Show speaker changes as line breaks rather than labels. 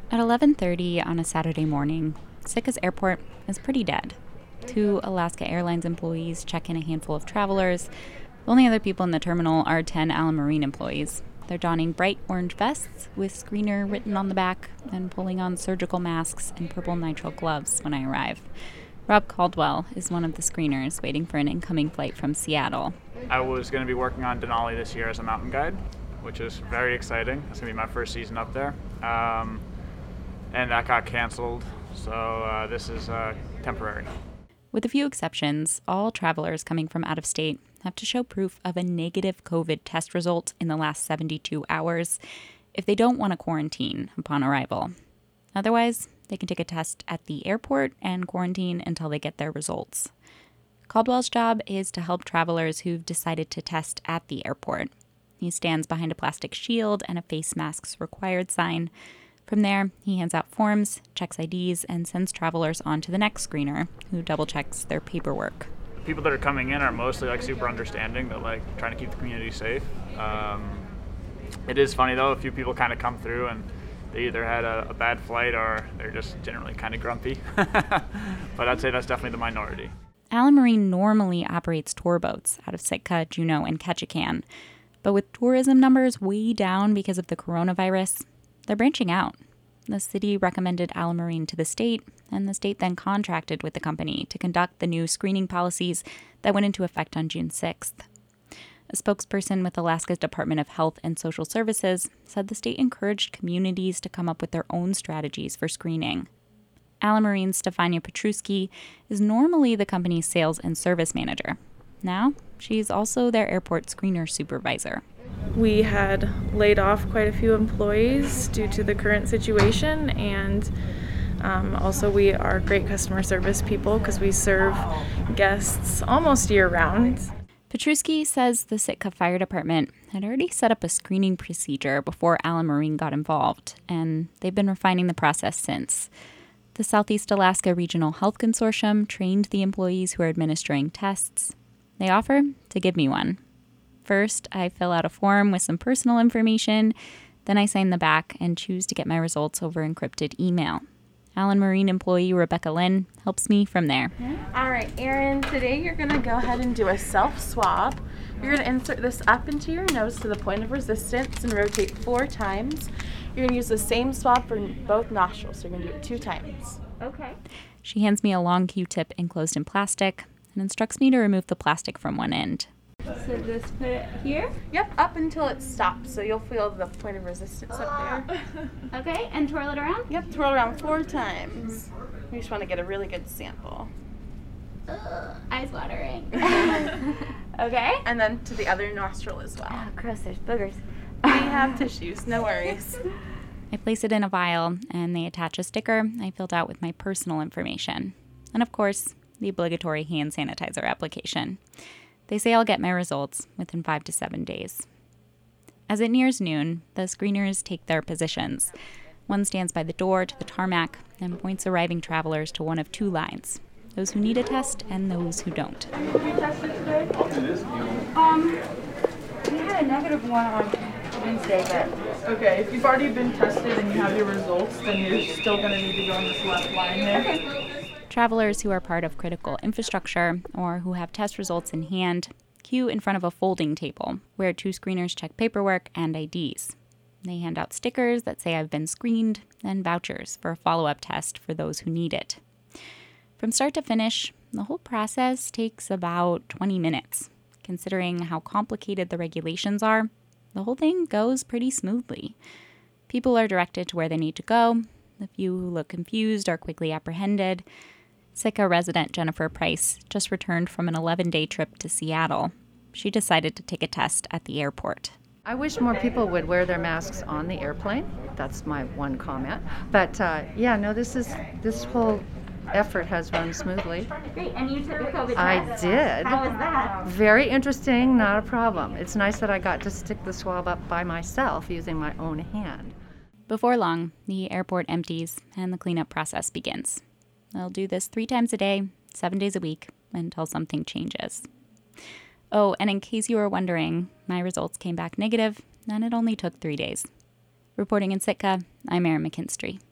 At 11:30 on a Saturday morning, Sitka's airport is pretty dead. Two Alaska Airlines employees check in a handful of travelers. The only other people in the terminal are 10 Allen Marine employees. They're donning bright orange vests with screener written on the back and pulling on surgical masks and purple nitrile gloves when I arrive. Rob Caldwell is one of the screeners waiting for an incoming flight from Seattle.
I was going to be working on Denali this year as a mountain guide, which is very exciting. It's going to be my first season up there. And that got canceled, so this is temporary.
With a few exceptions, all travelers coming from out of state have to show proof of a negative COVID test result in the last 72 hours if they don't want to quarantine upon arrival. Otherwise, they can take a test at the airport and quarantine until they get their results. Caldwell's job is to help travelers who've decided to test at the airport. He stands behind a plastic shield and a face masks required sign. From there, he hands out forms, checks IDs, and sends travelers on to the next screener, who double-checks their paperwork.
People that are coming in are mostly super understanding. They're trying to keep the community safe. It is funny though, a few people kind of come through and they either had a bad flight or they're just generally kind of grumpy. But I'd say that's definitely the minority.
Allen Marine normally operates tour boats out of Sitka, Juneau, and Ketchikan. But with tourism numbers way down because of the coronavirus, they're branching out. The city recommended Allen Marine to the state, and the state then contracted with the company to conduct the new screening policies that went into effect on June 6th. A spokesperson with Alaska's Department of Health and Social Services said the state encouraged communities to come up with their own strategies for screening. Allen Marine's Stefania Petruski is normally the company's sales and service manager. Now, she's also their airport screener supervisor.
We had laid off quite a few employees due to the current situation, and also we are great customer service people because we serve guests almost year-round.
Petruski says the Sitka Fire Department had already set up a screening procedure before Allen Marine got involved, and they've been refining the process since. The Southeast Alaska Regional Health Consortium trained the employees who are administering tests. They offer to give me one. First, I fill out a form with some personal information, then I sign the back and choose to get my results over encrypted email. Allen Marine employee Rebecca Lynn helps me from there.
All right, Erin, today you're going to go ahead and do a self-swab. You're going to insert this up into your nose to the point of resistance and rotate 4 times. You're going to use the same swab for both nostrils, so you're going to do it 2 times.
Okay. She hands me a long Q-tip enclosed in plastic and instructs me to remove the plastic from one end.
So just put it here? Yep, up until it stops, so you'll feel the point of resistance up there.
Okay, and twirl it around?
Yep, twirl around 4 times. We just want to get a really good sample.
Eyes watering.
Okay. And then to the other nostril as well.
Oh, gross, there's boogers.
We have tissues, no worries.
I place it in a vial, and they attach a sticker I filled out with my personal information. And of course, the obligatory hand sanitizer application. They say I'll get my results within 5 to 7 days. As it nears noon, the screeners take their positions. One stands by the door to the tarmac and points arriving travelers to one of 2 lines, those who need a test and those who don't.
We tested today? We had a negative one on Wednesday, but... Okay, if you've already been tested and you have your results, then you're still going to need to go on this left line here. Okay.
Travelers who are part of critical infrastructure or who have test results in hand queue in front of a folding table where 2 screeners check paperwork and IDs. They hand out stickers that say I've been screened and vouchers for a follow-up test for those who need it. From start to finish, the whole process takes about 20 minutes. Considering how complicated the regulations are, the whole thing goes pretty smoothly. People are directed to where they need to go. The few who look confused are quickly apprehended. Sitka resident Jennifer Price just returned from an 11-day trip to Seattle. She decided to take a test at the airport.
I wish more people would wear their masks on the airplane. That's my one comment. But this whole effort has run smoothly.
Great, and you took the COVID test?
I did.
How was that?
Very interesting, not a problem. It's nice that I got to stick the swab up by myself using my own hand.
Before long, the airport empties and the cleanup process begins. They'll do this 3 times a day, 7 days a week, until something changes. Oh, and in case you were wondering, my results came back negative, and it only took 3 days. Reporting in Sitka, I'm Erin McKinstry.